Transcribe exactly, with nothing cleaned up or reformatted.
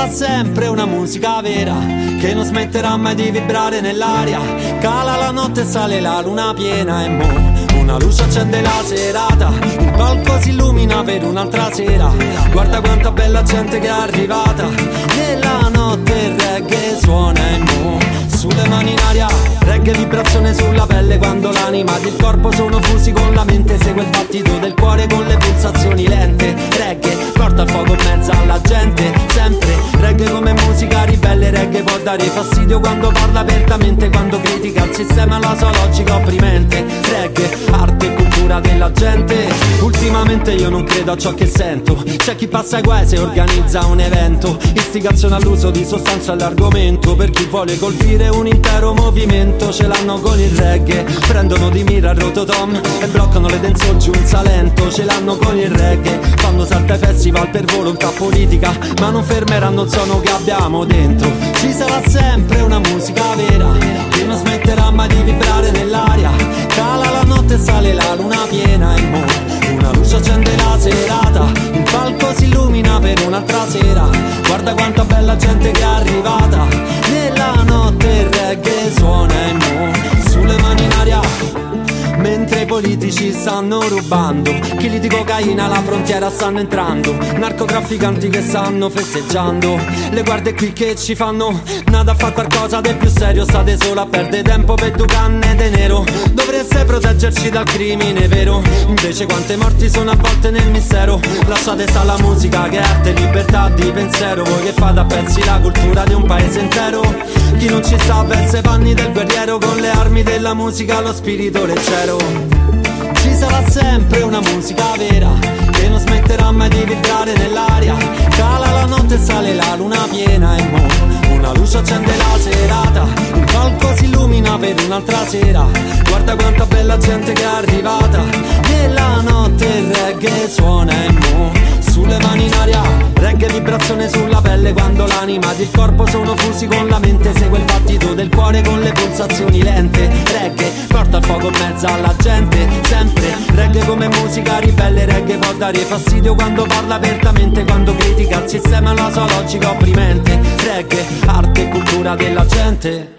sarà sempre una musica vera, che non smetterà mai di vibrare nell'aria. Cala la notte e sale la luna piena e mo' una luce accende la serata, il palco si illumina per un'altra sera. Guarda quanta bella gente che è arrivata, nella notte il reggae suona e mo' sulle mani in aria, reggae vibrazione sulla pelle quando l'anima ed il corpo sono fusi con la mente. Segue il battito del cuore con le pulsazioni lente. Reggae porta il fuoco in mezzo alla gente, sempre. Reggae come musica ribelle, reggae può dare fastidio quando parla apertamente, quando critica il sistema, la sua logica opprimente. Reggae, arte e cultura della gente. Ultimamente io non credo a ciò che sento, c'è chi passa ai guai se organizza un evento. Istigazione all'uso di sostanze all'argomento, per chi vuole colpire un intero movimento. Ce l'hanno con il reggae, prendono di mira il rototom e bloccano le dancehall giù in Salento. Ce l'hanno con il reggae, fanno salta ai festival per volontà politica, ma non fermeranno il suono che abbiamo dentro. Ci sarà sempre una musica vera, che non smetterà mai di vibrare nell'aria. Cala la notte e sale la luna piena e mo' una luce accende la serata, il palco si illumina per un'altra sera. Guarda quanta bella gente che è arrivata, nella notte il reggae suona e mo' sulle mani in aria. Mentre i politici stanno rubando, chili di cocaina alla frontiera stanno entrando, narcotrafficanti che stanno festeggiando, le guardie qui che ci fanno nada a fa qualcosa del più serio. State solo a perdere tempo per due canne de nero, dovreste proteggerci dal crimine vero, invece quante morti sono avvolte nel mistero. Lasciate sta la musica che è arte e libertà di pensiero, voi che fate a pezzi la cultura di un paese intero. Chi non ci sta versa i panni del guerriero, con le armi della musica lo spirito leggero. Ci sarà sempre una musica vera, che non smetterà mai di vibrare nell'aria. Cala la notte e sale la luna piena e mo' una luce accende la serata, il palco si illumina per un'altra sera. Guarda quanta bella gente che è arrivata, nella notte il reggae suona e mo' sulle mani in aria. Reggae vibrazione sulla pelle quando l'anima ed il corpo sono fusi con la mente. Segue il battito del cuore con le pulsazioni lente. Reggae porta il fuoco in mezzo alla gente, sempre. Reggae come musica ribelle, reggae può dare fastidio quando parla apertamente, quando critica il sistema e la sua logica opprimente. Reggae, arte e cultura della gente.